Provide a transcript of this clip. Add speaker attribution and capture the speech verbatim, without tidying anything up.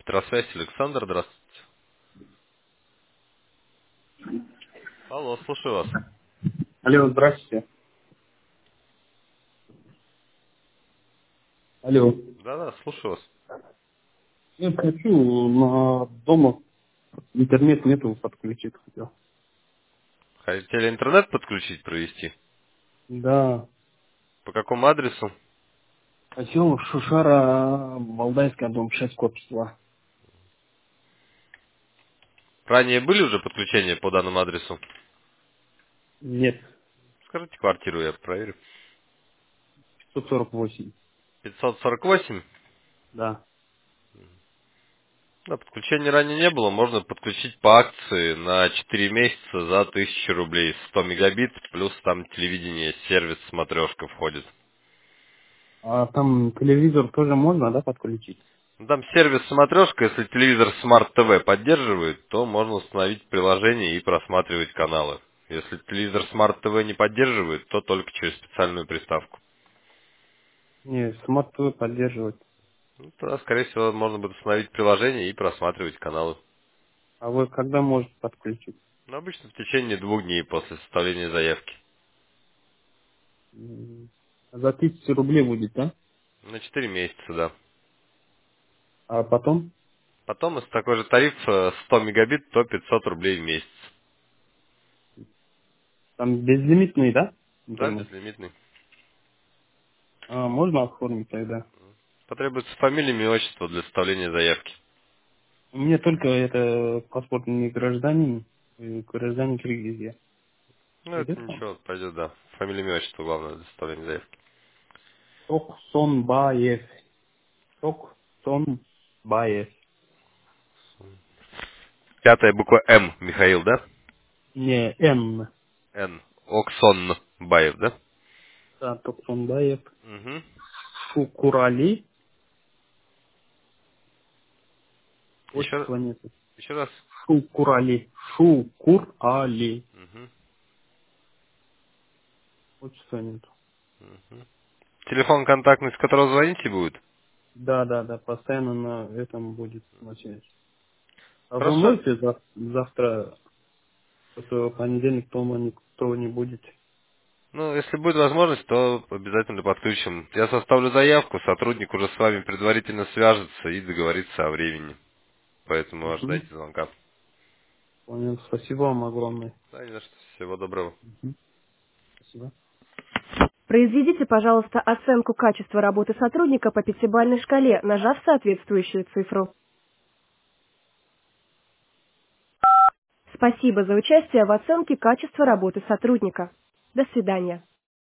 Speaker 1: Электросвязь, Александр, здравствуйте. Алло, слушаю вас.
Speaker 2: Алло, здравствуйте. Алло.
Speaker 1: Да-да, слушаю вас.
Speaker 2: Я хочу на дома интернет нету подключить хотел.
Speaker 1: Хотели интернет подключить, провести?
Speaker 2: Да.
Speaker 1: По какому адресу?
Speaker 2: Хотел Шушара, Валдайская, дом шесть, корпус.
Speaker 1: Ранее были уже подключения по данному адресу?
Speaker 2: Нет,
Speaker 1: Скажите квартиру, я проверю.
Speaker 2: пятьсот сорок восемь.
Speaker 1: пятьсот сорок восемь?
Speaker 2: Да.
Speaker 1: Да, подключения ранее не было. Можно подключить по акции на четыре месяца за тысячу рублей. сто мегабит, плюс там телевидение, сервис, смотрешка входит.
Speaker 2: А там телевизор тоже можно, да, подключить?
Speaker 1: Ну, там сервис смотрешка, если телевизор Smart ти ви поддерживает, то можно установить приложение и просматривать каналы. Если телевизор Smart ти ви не поддерживает, то только через специальную приставку.
Speaker 2: Не, смарт ТВ поддерживать.
Speaker 1: Ну, тогда, скорее всего, можно будет установить приложение и просматривать каналы.
Speaker 2: А вы когда можете подключить?
Speaker 1: Но обычно в течение двух дней после составления заявки.
Speaker 2: М, За тысячу рублей будет, да?
Speaker 1: На четыре месяца, да.
Speaker 2: А потом?
Speaker 1: Потом, если такой же тариф э, сто мегабит, то пятьсот рублей в месяц.
Speaker 2: Там безлимитный, да?
Speaker 1: Да,
Speaker 2: Интернет.
Speaker 1: безлимитный.
Speaker 2: А, можно оформить тогда?
Speaker 1: Потребуется фамилия, имя, отчество для составления заявки.
Speaker 2: У меня только это паспорт не гражданин, э, гражданин Киргизии.
Speaker 1: Ну, это
Speaker 2: Пойдет вам?
Speaker 1: ничего, пойдет, да. Фамилия, имя, отчество главное для составления заявки.
Speaker 2: Токсонбаев. Токсонбаев.
Speaker 1: Пятая буква М, Михаил, да?
Speaker 2: Не, М.
Speaker 1: Н. Оксон Баев, да?
Speaker 2: Да, Токсонбаев.
Speaker 1: Угу.
Speaker 2: Шукурали.
Speaker 1: Еще, раз-
Speaker 2: Отчества нет.
Speaker 1: еще раз.
Speaker 2: Шукурали. Шукурали.
Speaker 1: Угу.
Speaker 2: Отчества нет.
Speaker 1: Угу. Телефон контактный, с которого звоните будет?
Speaker 2: Да, да, да, постоянно на этом будет на связи. А вы
Speaker 1: Хорошо.
Speaker 2: можете зав- завтра, в понедельник, дома никто не будет?
Speaker 1: Ну, если будет возможность, то обязательно подключим. Я составлю заявку, сотрудник уже с вами предварительно свяжется и договорится о времени. Поэтому
Speaker 2: Угу.
Speaker 1: ожидайте звонка.
Speaker 2: Понял. Спасибо вам огромное.
Speaker 1: Да, не за что. Всего доброго.
Speaker 2: Мгм. Спасибо.
Speaker 3: Произведите, пожалуйста, оценку качества работы сотрудника по пятибалльной шкале, нажав соответствующую цифру. Спасибо за участие в оценке качества работы сотрудника. До свидания.